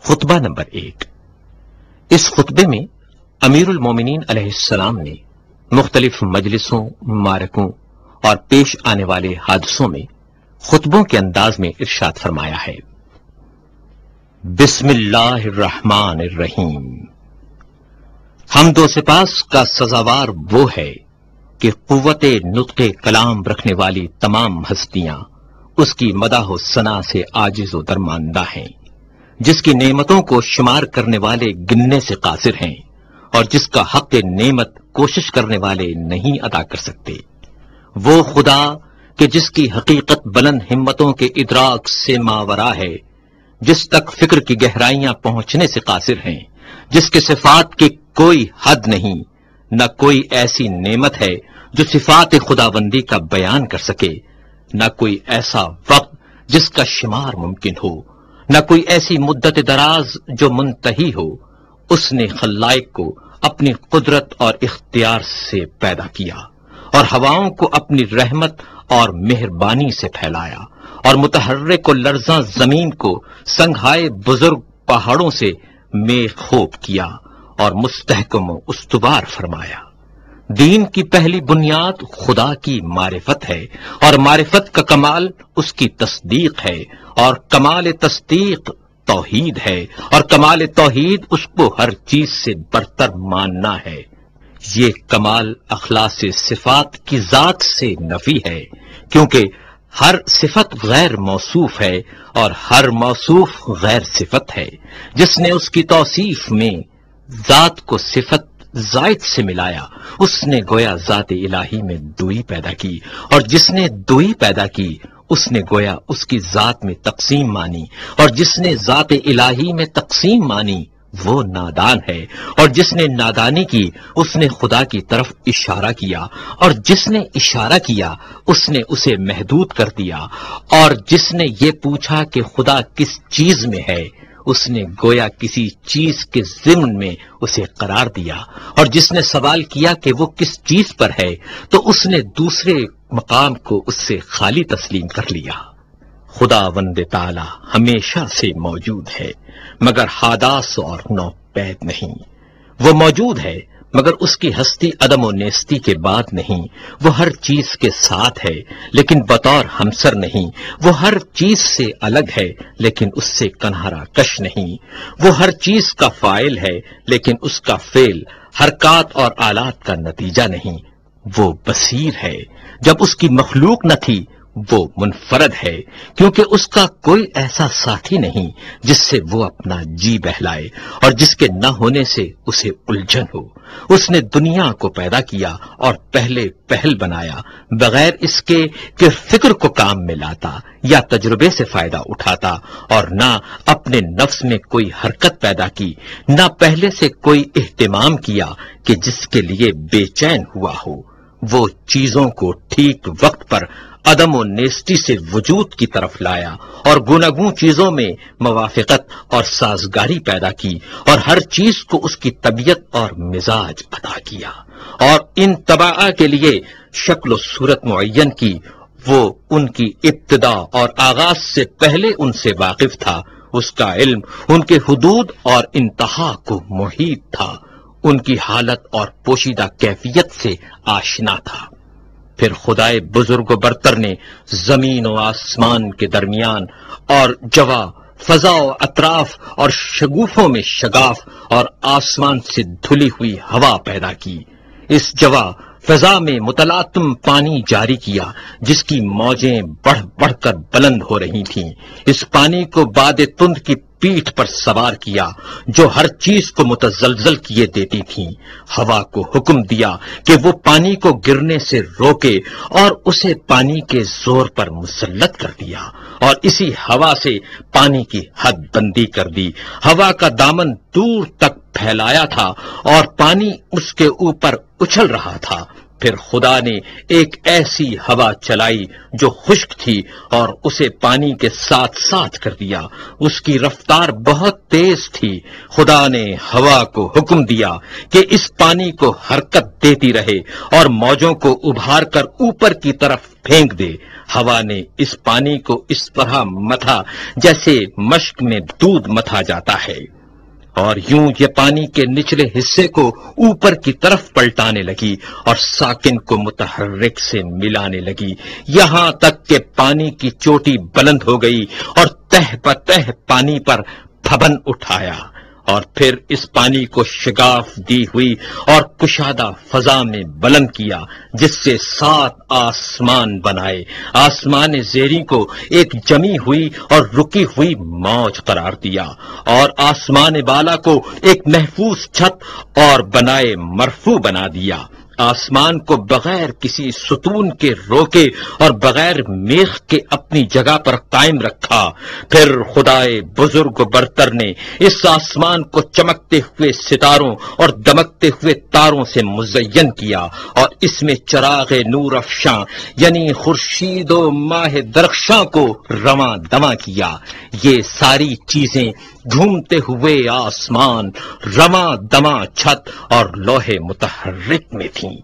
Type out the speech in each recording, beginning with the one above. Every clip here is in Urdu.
خطبہ نمبر 1۔ اس خطبے میں امیر المومنین علیہ السلام نے مختلف مجلسوں، معرکوں اور پیش آنے والے حادثوں میں خطبوں کے انداز میں ارشاد فرمایا ہے: بسم اللہ الرحمن الرحیم۔ حمد و سپاس کا سزاوار وہ ہے کہ قوت نطق کلام رکھنے والی تمام ہستیاں اس کی مداح و ثنا سے عاجز و درماندہ ہیں، جس کی نعمتوں کو شمار کرنے والے گننے سے قاصر ہیں اور جس کا حق نعمت کوشش کرنے والے نہیں ادا کر سکتے۔ وہ خدا کہ جس کی حقیقت بلند ہمتوں کے ادراک سے ماورا ہے، جس تک فکر کی گہرائیاں پہنچنے سے قاصر ہیں، جس کے صفات کی کوئی حد نہیں، نہ کوئی ایسی نعمت ہے جو صفات خداوندی کا بیان کر سکے، نہ کوئی ایسا وقت جس کا شمار ممکن ہو، نہ کوئی ایسی مدت دراز جو منتہی ہو۔ اس نے خلائق کو اپنی قدرت اور اختیار سے پیدا کیا اور ہواؤں کو اپنی رحمت اور مہربانی سے پھیلایا، اور متحرک و لرزاں زمین کو سنگھائے بزرگ پہاڑوں سے میخ خوب کیا اور مستحکم و استوار فرمایا۔ دین کی پہلی بنیاد خدا کی معرفت ہے، اور معرفت کا کمال اس کی تصدیق ہے، اور کمال تصدیق توحید ہے، اور کمال توحید اس کو ہر چیز سے برتر ماننا ہے۔ یہ کمال اخلاص صفات کی ذات سے نفی ہے، کیونکہ ہر صفت غیر موصوف ہے اور ہر موصوف غیر صفت ہے۔ جس نے اس کی توصیف میں ذات کو صفت زائد سے ملایا، اس نے گویا ذات الہی میں دوئی پیدا کی، اور جس نے دوئی پیدا کی اس نے گویا اس کی ذات میں تقسیم مانی، اور جس نے ذات الہی میں تقسیم مانی وہ نادان ہے، اور جس نے نادانی کی اس نے خدا کی طرف اشارہ کیا، اور جس نے اشارہ کیا اس نے اسے محدود کر دیا، اور جس نے یہ پوچھا کہ خدا کس چیز میں ہے اس نے گویا کسی چیز کے ضمن میں اسے قرار دیا، اور جس نے سوال کیا کہ وہ کس چیز پر ہے تو اس نے دوسرے مقام کو اس سے خالی تسلیم کر لیا۔ خداوند تعالی ہمیشہ سے موجود ہے مگر حادث اور نوپید نہیں۔ وہ موجود ہے مگر اس کی ہستی عدم و نیستی کے بعد نہیں۔ وہ ہر چیز کے ساتھ ہے لیکن بطور ہمسر نہیں۔ وہ ہر چیز سے الگ ہے لیکن اس سے کنارہ کش نہیں۔ وہ ہر چیز کا فاعل ہے لیکن اس کا فعل حرکات اور آلات کا نتیجہ نہیں۔ وہ بصیر ہے، جب اس کی مخلوق نہ تھی وہ منفرد ہے، کیونکہ اس کا کوئی ایسا ساتھی نہیں جس سے وہ اپنا جی بہلائے اور جس کے نہ ہونے سے اسے الجھن ہو۔ اس نے دنیا کو پیدا کیا اور پہلے پہل بنایا، بغیر اس کے کہ فکر کو کام میں لاتا یا تجربے سے فائدہ اٹھاتا، اور نہ اپنے نفس میں کوئی حرکت پیدا کی، نہ پہلے سے کوئی اہتمام کیا کہ جس کے لیے بے چین ہوا ہو۔ وہ چیزوں کو ٹھیک وقت پر عدم و نیستی سے وجود کی طرف لایا اور گوناگون چیزوں میں موافقت اور سازگاری پیدا کی، اور ہر چیز کو اس کی طبیعت اور مزاج عطا کیا، اور ان طباع کے لیے شکل و صورت معین کی۔ وہ ان کی ابتدا اور آغاز سے پہلے ان سے واقف تھا۔ اس کا علم ان کے حدود اور انتہا کو محیط تھا، ان کی حالت اور پوشیدہ کیفیت سے آشنا تھا۔ پھر خدائے بزرگ و برتر نے زمین و آسمان کے درمیان اور جوا، فضا و اطراف اور شگوفوں میں شگاف اور آسمان سے دھلی ہوئی ہوا پیدا کی۔ اس جوا فضا میں متلاطم پانی جاری کیا جس کی موجیں بڑھ بڑھ کر بلند ہو رہی تھیں۔ اس پانی کو باد تند کی پیٹھ پر سوار کیا جو ہر چیز کو متزلزل کیے دیتی تھی۔ ہوا کو حکم دیا کہ وہ پانی کو گرنے سے روکے اور اسے پانی کے زور پر مسلط کر دیا، اور اسی ہوا سے پانی کی حد بندی کر دی۔ ہوا کا دامن دور تک پھیلایا تھا اور پانی اس کے اوپر اچھل رہا تھا۔ پھر خدا نے ایک ایسی ہوا چلائی جو خشک تھی اور اسے پانی کے ساتھ ساتھ کر دیا۔ اس کی رفتار بہت تیز تھی۔ خدا نے ہوا کو حکم دیا کہ اس پانی کو حرکت دیتی رہے اور موجوں کو ابھار کر اوپر کی طرف پھینک دے۔ ہوا نے اس پانی کو اس طرح متھا جیسے مشق میں دودھ متھا جاتا ہے، اور یوں یہ پانی کے نچلے حصے کو اوپر کی طرف پلٹانے لگی اور ساکن کو متحرک سے ملانے لگی، یہاں تک کہ پانی کی چوٹی بلند ہو گئی اور تہ بتہ پانی پر پھبن اٹھایا، اور پھر اس پانی کو شگاف دی ہوئی اور کشادہ فضا میں بلند کیا، جس سے 7 آسمان بنائے۔ آسمان زیریں کو ایک جمی ہوئی اور رکی ہوئی موج قرار دیا، اور آسمان بالا کو ایک محفوظ چھت اور بنائے مرفوع بنا دیا۔ آسمان کو بغیر کسی ستون کے روکے اور بغیر میخ کے اپنی جگہ پر قائم رکھا۔ پھر خدائے بزرگ و برتر نے اس آسمان کو چمکتے ہوئے ستاروں اور دمکتے ہوئے تاروں سے مزین کیا، اور اس میں چراغ نور افشاں یعنی خورشید و ماہ درخشاں کو رواں دواں کیا۔ یہ ساری چیزیں گھومتے ہوئے آسمان، رواں دواں چھت اور لوح متحرک میں تھیں۔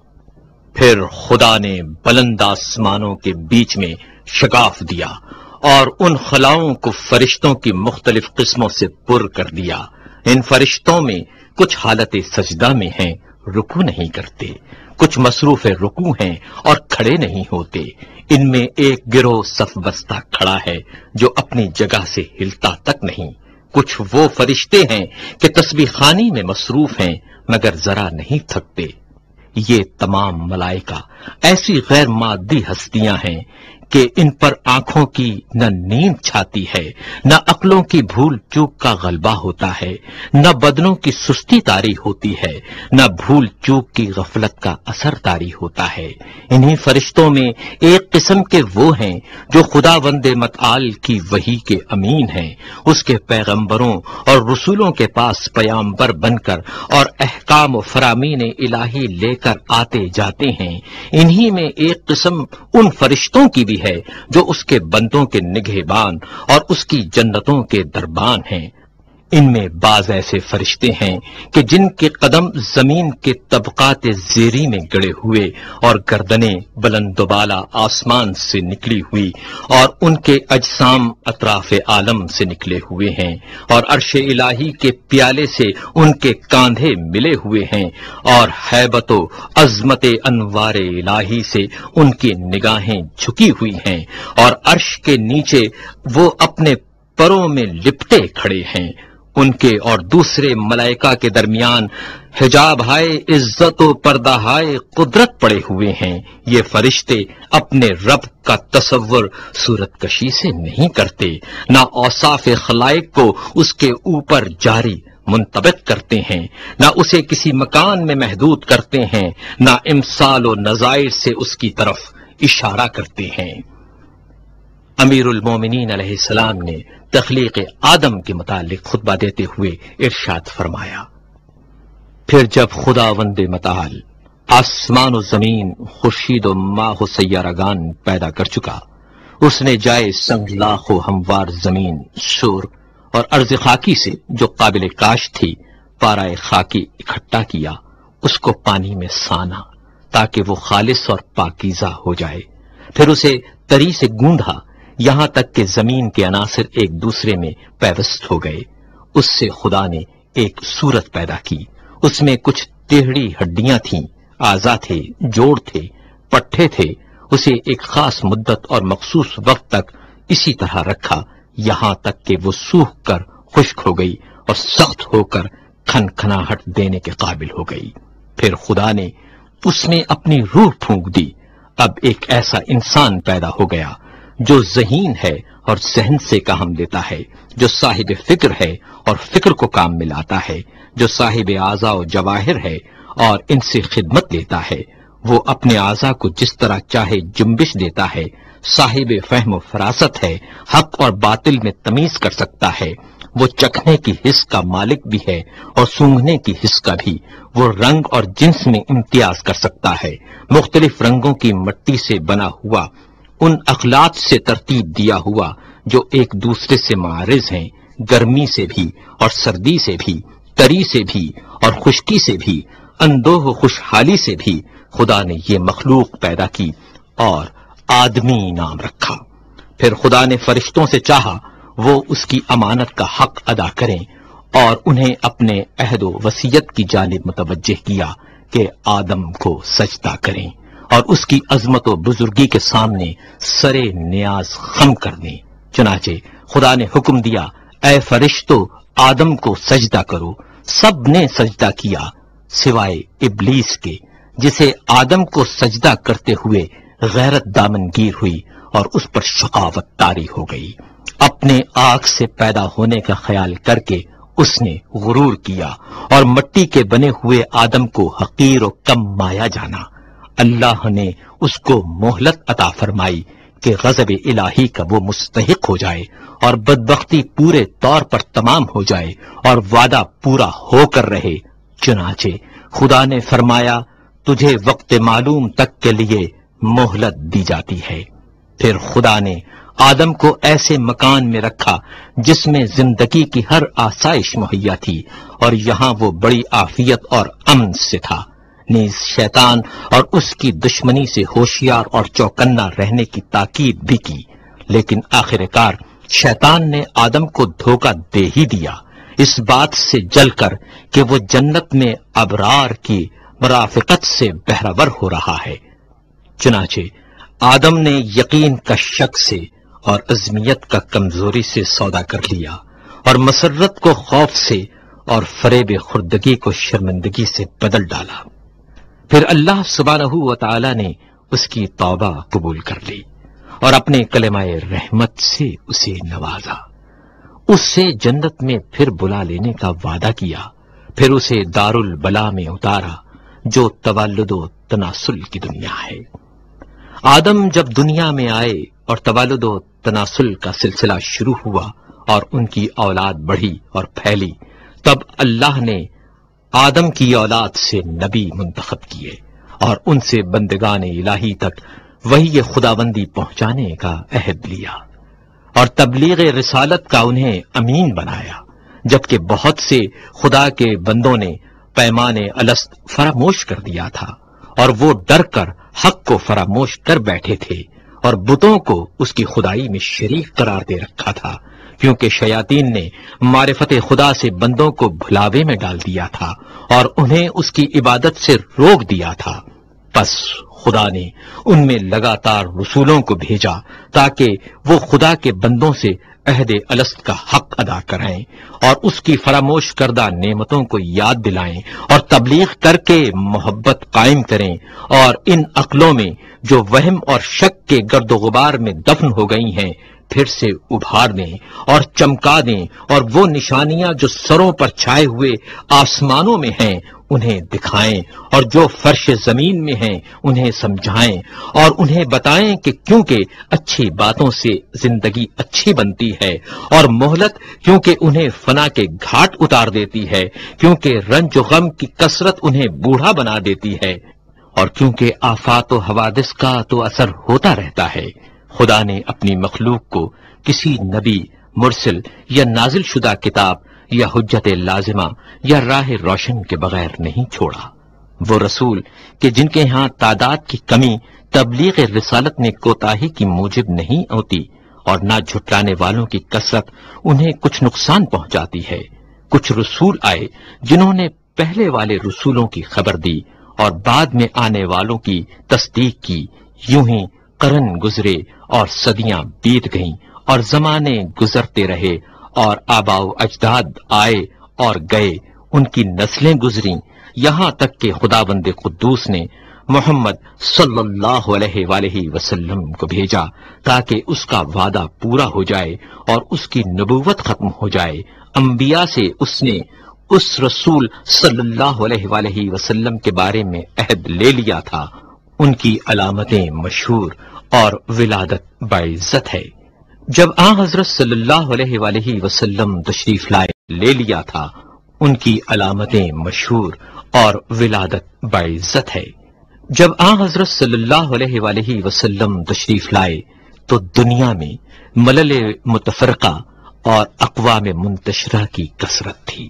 پھر خدا نے بلند آسمانوں کے بیچ میں شگاف دیا اور ان خلاؤں کو فرشتوں کی مختلف قسموں سے پر کر دیا۔ ان فرشتوں میں کچھ حالت سجدہ میں ہیں، رکوع نہیں کرتے، کچھ مصروف رکوع ہیں اور کھڑے نہیں ہوتے۔ ان میں ایک گروہ صف بستہ کھڑا ہے جو اپنی جگہ سے ہلتا تک نہیں۔ کچھ وہ فرشتے ہیں کہ تسبیح خوانی میں مصروف ہیں مگر ذرا نہیں تھکتے۔ یہ تمام ملائکہ ایسی غیر مادی ہستیاں ہیں کہ ان پر آنکھوں کی نہ نیند چھاتی ہے، نہ عقلوں کی بھول چوک کا غلبہ ہوتا ہے، نہ بدنوں کی سستی طاری ہوتی ہے، نہ بھول چوک کی غفلت کا اثر طاری ہوتا ہے۔ انہی فرشتوں میں ایک قسم کے وہ ہیں جو خدا وند متعال کی وحی کے امین ہیں، اس کے پیغمبروں اور رسولوں کے پاس پیامبر بن کر اور احکام و فرامین الہی لے کر آتے جاتے ہیں۔ انہی میں ایک قسم ان فرشتوں کی بھی ہے جو اس کے بندوں کے نگہبان اور اس کی جنتوں کے دربان ہیں۔ ان میں بعض ایسے فرشتے ہیں کہ جن کے قدم زمین کے طبقات زیریں میں گڑے ہوئے اور گردنیں بلند و بالا آسمان سے نکلی ہوئی، اور ان کے اجسام اطراف عالم سے نکلے ہوئے ہیں، اور عرش الہی کے پیالے سے ان کے کاندھے ملے ہوئے ہیں، اور ہیبت و عظمت انوار الہی سے ان کی نگاہیں جھکی ہوئی ہیں، اور عرش کے نیچے وہ اپنے پروں میں لپٹے کھڑے ہیں۔ ان کے اور دوسرے ملائکہ کے درمیان حجاب ہائے عزت و پردہ ہائے قدرت پڑے ہوئے ہیں۔ یہ فرشتے اپنے رب کا تصور صورت کشی سے نہیں کرتے، نہ اوصاف خلائق کو اس کے اوپر جاری منطبق کرتے ہیں، نہ اسے کسی مکان میں محدود کرتے ہیں، نہ امثال و نظائر سے اس کی طرف اشارہ کرتے ہیں۔ امیر المومنین علیہ السلام نے تخلیق آدم کے متعلق خطبہ دیتے ہوئے ارشاد فرمایا، پھر جب خداوند متعال آسمان و زمین، خورشید و ماہ و سیارگان پیدا کر چکا، اس نے جائے سنگ لاخ و ہموار زمین، شور اور ارض خاکی سے جو قابل کاشت تھی پارائے خاکی اکٹھا کیا، اس کو پانی میں سانا تاکہ وہ خالص اور پاکیزہ ہو جائے، پھر اسے تری سے گوندھا یہاں تک کہ زمین کے عناصر ایک دوسرے میں پیوست ہو گئے۔ اس سے خدا نے ایک صورت پیدا کی، اس میں کچھ ٹیڑھی ہڈیاں تھیں، اعضا تھے، جوڑ تھے، پٹھے تھے۔ اسے ایک خاص مدت اور مخصوص وقت تک اسی طرح رکھا، یہاں تک کہ وہ سوکھ کر خشک ہو گئی اور سخت ہو کر کھنکھناہٹ دینے کے قابل ہو گئی۔ پھر خدا نے اس میں اپنی روح پھونک دی۔ اب ایک ایسا انسان پیدا ہو گیا جو ذہین ہے اور ذہن سے کام لیتا ہے، جو صاحب فکر ہے اور فکر کو کام میں لاتا ہے، جو صاحب اعضاء و جواہر ہے اور ان سے خدمت لیتا ہے۔ وہ اپنے اعضاء کو جس طرح چاہے جنبش دیتا ہے، صاحب فہم و فراست ہے، حق اور باطل میں تمیز کر سکتا ہے، وہ چکھنے کی حس کا مالک بھی ہے اور سونگھنے کی حس کا بھی. وہ رنگ اور جنس میں امتیاز کر سکتا ہے. مختلف رنگوں کی مٹی سے بنا ہوا، ان اخلاط سے ترتیب دیا ہوا جو ایک دوسرے سے معارض ہیں، گرمی سے بھی اور سردی سے بھی، تری سے بھی اور خشکی سے بھی، اندوہ و خوشحالی سے بھی. خدا نے یہ مخلوق پیدا کی اور آدمی نام رکھا. پھر خدا نے فرشتوں سے چاہا وہ اس کی امانت کا حق ادا کریں اور انہیں اپنے عہد و وصیت کی جانب متوجہ کیا کہ آدم کو سجدہ کریں اور اس کی عظمت و بزرگی کے سامنے سرے نیاز خم کر دیں. چنانچہ خدا نے حکم دیا، اے فرشتو آدم کو سجدہ کرو. سب نے سجدہ کیا سوائے ابلیس کے، جسے آدم کو سجدہ کرتے ہوئے غیرت دامنگیر ہوئی اور اس پر شقاوت طاری ہو گئی. اپنے آگ سے پیدا ہونے کا خیال کر کے اس نے غرور کیا اور مٹی کے بنے ہوئے آدم کو حقیر و کم مایا جانا. اللہ نے اس کو مہلت عطا فرمائی کہ غضب الہی کا وہ مستحق ہو جائے اور بدبختی پورے طور پر تمام ہو جائے اور وعدہ پورا ہو کر رہے. چنانچہ خدا نے فرمایا، تجھے وقت معلوم تک کے لیے مہلت دی جاتی ہے. پھر خدا نے آدم کو ایسے مکان میں رکھا جس میں زندگی کی ہر آسائش مہیا تھی اور یہاں وہ بڑی عافیت اور امن سے تھا. نیز شیطان اور اس کی دشمنی سے ہوشیار اور چوکنا رہنے کی تاکید بھی کی، لیکن آخر کار شیطان نے آدم کو دھوکہ دے ہی دیا، اس بات سے جل کر کہ وہ جنت میں ابرار کی مرافقت سے بہرور ہو رہا ہے. چنانچہ آدم نے یقین کا شک سے اور عزمیت کا کمزوری سے سودا کر لیا اور مسرت کو خوف سے اور فریب خردگی کو شرمندگی سے بدل ڈالا. پھر اللہ سبحانہ و تعالی نے اس کی توبہ قبول کر لی اور اپنے کلمہ رحمت سے اسے نوازا. اس سے جنت میں پھر بلا لینے کا وعدہ کیا. پھر اسے دار البلا میں اتارا جو تولد و تناسل کی دنیا ہے. آدم جب دنیا میں آئے اور تولد و تناسل کا سلسلہ شروع ہوا اور ان کی اولاد بڑھی اور پھیلی، تب اللہ نے آدم کی اولاد سے نبی منتخب کیے اور ان سے بندگان الہی تک وحی خداوندی پہنچانے کا عہد لیا اور تبلیغ رسالت کا انہیں امین بنایا، جبکہ بہت سے خدا کے بندوں نے پیمان الست فراموش کر دیا تھا اور وہ ڈر کر حق کو فراموش کر بیٹھے تھے اور بتوں کو اس کی خدائی میں شریک قرار دے رکھا تھا، کیونکہ شیاطین نے معرفت خدا سے بندوں کو بھلاوے میں ڈال دیا تھا اور انہیں اس کی عبادت سے روک دیا تھا. پس خدا نے ان میں لگاتار رسولوں کو بھیجا تاکہ وہ خدا کے بندوں سے عہد الست کا حق ادا کرائیں اور اس کی فراموش کردہ نعمتوں کو یاد دلائیں اور تبلیغ کر کے محبت قائم کریں اور ان عقلوں میں جو وہم اور شک کے گرد و غبار میں دفن ہو گئی ہیں پھر سے ابھار دیں اور چمکا دیں اور وہ نشانیاں جو سروں پر چھائے ہوئے آسمانوں میں ہیں انہیں دکھائیں اور جو فرش زمین میں ہیں انہیں سمجھائیں اور انہیں بتائیں کہ کیونکہ اچھی باتوں سے زندگی اچھی بنتی ہے اور مہلت کیونکہ انہیں فنا کے گھاٹ اتار دیتی ہے، کیونکہ رنج و غم کی کثرت انہیں بوڑھا بنا دیتی ہے اور کیونکہ آفات و حوادث کا تو اثر ہوتا رہتا ہے. خدا نے اپنی مخلوق کو کسی نبی، مرسل یا نازل شدہ کتاب یا حجت لازمہ یا راہ روشن کے بغیر نہیں چھوڑا. وہ رسول کہ جن کے ہاں تعداد کی کمی تبلیغ رسالت میں کوتاہی کی موجب نہیں ہوتی اور نہ جھٹلانے والوں کی کثرت انہیں کچھ نقصان پہنچاتی ہے. کچھ رسول آئے جنہوں نے پہلے والے رسولوں کی خبر دی اور بعد میں آنے والوں کی تصدیق کی. یوں ہی قرن گزرے اور صدیاں بیت گئیں اور زمانے گزرتے رہے اور آباء و اجداد آئے اور گئے، ان کی نسلیں گزریں، یہاں تک کہ خداوند قدوس نے محمد صلی اللہ علیہ وآلہ وسلم کو بھیجا تاکہ اس کا وعدہ پورا ہو جائے اور اس کی نبوت ختم ہو جائے. انبیاء سے اس نے اس رسول صلی اللہ علیہ وآلہ وسلم کے بارے میں عہد لے لیا تھا. ان کی علامتیں مشہور اور ولادت باعزت ہے. جب آن حضرت صلی اللہ علیہ وآلہ وسلم تشریف لائے لے لیا تھا، ان کی علامتیں مشہور اور ولادت باعزت ہے۔ جب آن حضرت صلی اللہ علیہ وآلہ وسلم تشریف لائے تو دنیا میں ملل متفرقہ اور اقوام منتشرہ کی کثرت تھی۔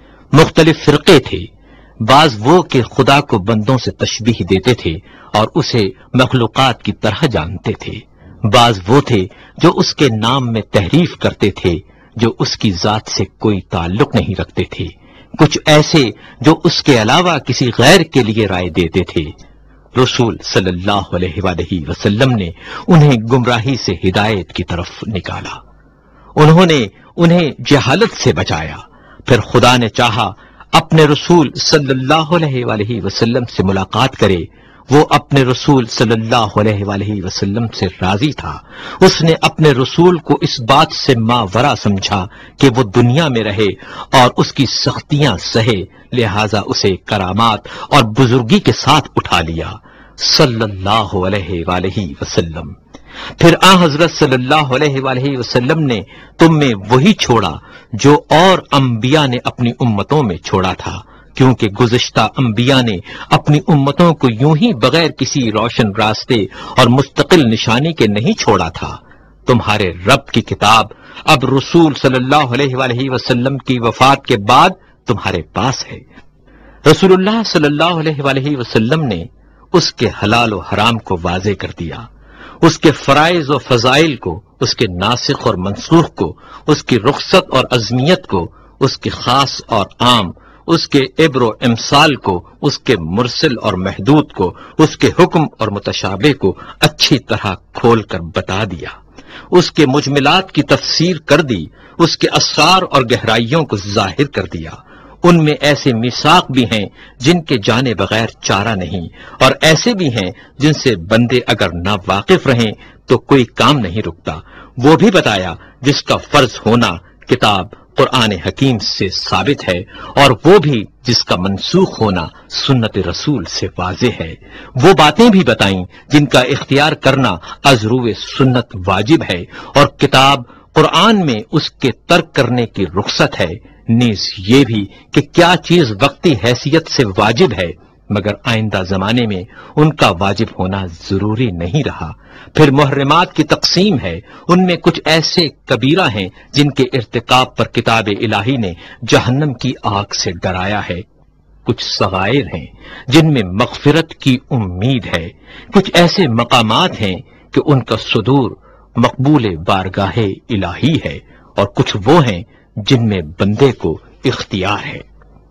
مختلف فرقے تھے، بعض وہ کہ خدا کو بندوں سے تشبیہ دیتے تھے اور اسے مخلوقات کی طرح جانتے تھے، بعض وہ تھے جو اس کے نام میں تحریف کرتے تھے جو اس کی ذات سے کوئی تعلق نہیں رکھتے تھے، کچھ ایسے جو اس کے علاوہ کسی غیر کے لیے رائے دیتے تھے۔ رسول صلی اللہ علیہ وآلہ وسلم نے انہیں گمراہی سے ہدایت کی طرف نکالا، انہوں نے انہیں جہالت سے بچایا۔ پھر خدا نے چاہا اپنے رسول صلی اللہ علیہ وآلہ وسلم سے ملاقات کرے، وہ اپنے رسول صلی اللہ علیہ وآلہ وسلم سے راضی تھا۔ اس نے اپنے رسول کو اس بات سے ماورا سمجھا کہ وہ دنیا میں رہے اور اس کی سختیاں سہے، لہذا اسے کرامات اور بزرگی کے ساتھ اٹھا لیا صلی اللہ علیہ وآلہ وسلم۔ پھر آن حضرت صلی اللہ علیہ وآلہ وسلم نے تم میں وہی چھوڑا جو اور انبیاء نے اپنی امتوں میں چھوڑا تھا، کیونکہ گزشتہ انبیاء نے اپنی امتوں کو یوں ہی بغیر کسی روشن راستے اور مستقل نشانی کے نہیں چھوڑا تھا۔ تمہارے رب کی کتاب اب رسول صلی اللہ علیہ وآلہ وسلم کی وفات کے بعد تمہارے پاس ہے۔ رسول اللہ صلی اللہ علیہ وآلہ وسلم نے اس کے حلال و حرام کو واضح کر دیا، اس کے فرائض و فضائل کو، اس کے ناسخ اور منسوخ کو، اس کی رخصت اور عظمیت کو، اس کے خاص اور عام، اس کے عبر و امثال کو، اس کے مرسل اور محدود کو، اس کے حکم اور متشابہ کو اچھی طرح کھول کر بتا دیا، اس کے مجملات کی تفسیر کر دی، اس کے اسرار اور گہرائیوں کو ظاہر کر دیا۔ ان میں ایسے میثاق بھی ہیں جن کے جانے بغیر چارہ نہیں، اور ایسے بھی ہیں جن سے بندے اگر نہ واقف رہیں تو کوئی کام نہیں رکتا۔ وہ بھی بتایا جس کا فرض ہونا کتاب قرآن حکیم سے ثابت ہے، اور وہ بھی جس کا منسوخ ہونا سنت رسول سے واضح ہے۔ وہ باتیں بھی بتائیں جن کا اختیار کرنا از روئے سنت واجب ہے، اور کتاب قرآن میں اس کے ترک کرنے کی رخصت ہے، نیز یہ بھی کہ کیا چیز وقتی حیثیت سے واجب ہے مگر آئندہ زمانے میں ان کا واجب ہونا ضروری نہیں رہا۔ پھر محرمات کی تقسیم ہے، ان میں کچھ ایسے کبیرہ ہیں جن کے ارتکاب پر کتاب الہی نے جہنم کی آگ سے ڈرایا ہے، کچھ صغائر ہیں جن میں مغفرت کی امید ہے، کچھ ایسے مقامات ہیں کہ ان کا صدور مقبول بارگاہ الہی ہے، اور کچھ وہ ہیں جن میں بندے کو اختیار ہے۔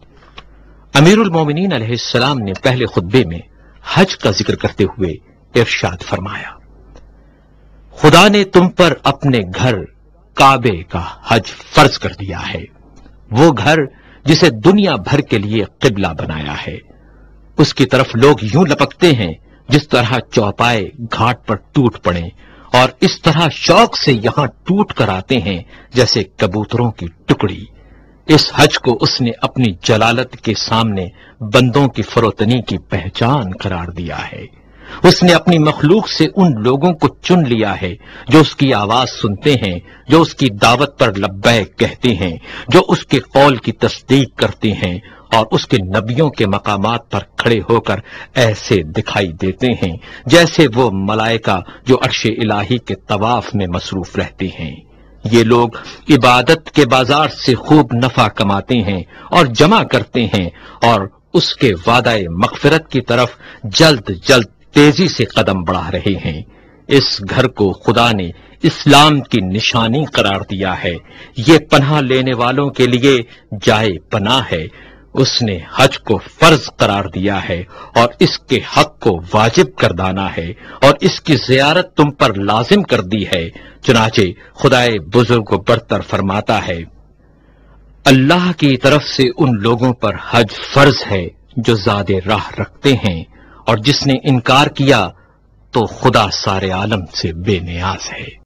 امیر المومنین علیہ السلام نے پہلے خطبے میں حج کا ذکر کرتے ہوئے ارشاد فرمایا، خدا نے تم پر اپنے گھر کعبے کا حج فرض کر دیا ہے، وہ گھر جسے دنیا بھر کے لیے قبلہ بنایا ہے۔ اس کی طرف لوگ یوں لپکتے ہیں جس طرح چوپائے گھاٹ پر ٹوٹ پڑیں، اور اس طرح شوق سے یہاں ٹوٹ کر آتے ہیں جیسے کبوتروں کی ٹکڑی۔ اس حج کو اس نے اپنی جلالت کے سامنے بندوں کی فروتنی کی پہچان قرار دیا ہے۔ اس نے اپنی مخلوق سے ان لوگوں کو چن لیا ہے جو اس کی آواز سنتے ہیں، جو اس کی دعوت پر لبیک کہتے ہیں، جو اس کے قول کی تصدیق کرتے ہیں، اور اس کے نبیوں کے مقامات پر کھڑے ہو کر ایسے دکھائی دیتے ہیں جیسے وہ ملائکہ جو عرش الہی کے طواف میں مصروف رہتے ہیں۔ یہ لوگ عبادت کے بازار سے خوب نفع کماتے ہیں اور جمع کرتے ہیں، اور اس کے وعدہ مغفرت کی طرف جلد جلد تیزی سے قدم بڑھا رہے ہیں۔ اس گھر کو خدا نے اسلام کی نشانی قرار دیا ہے، یہ پناہ لینے والوں کے لیے جائے پناہ ہے۔ اس نے حج کو فرض قرار دیا ہے اور اس کے حق کو واجب کردانا ہے، اور اس کی زیارت تم پر لازم کر دی ہے۔ چنانچہ خدائے بزرگ و برتر فرماتا ہے، اللہ کی طرف سے ان لوگوں پر حج فرض ہے جو زاد راہ رکھتے ہیں، اور جس نے انکار کیا تو خدا سارے عالم سے بے نیاز ہے۔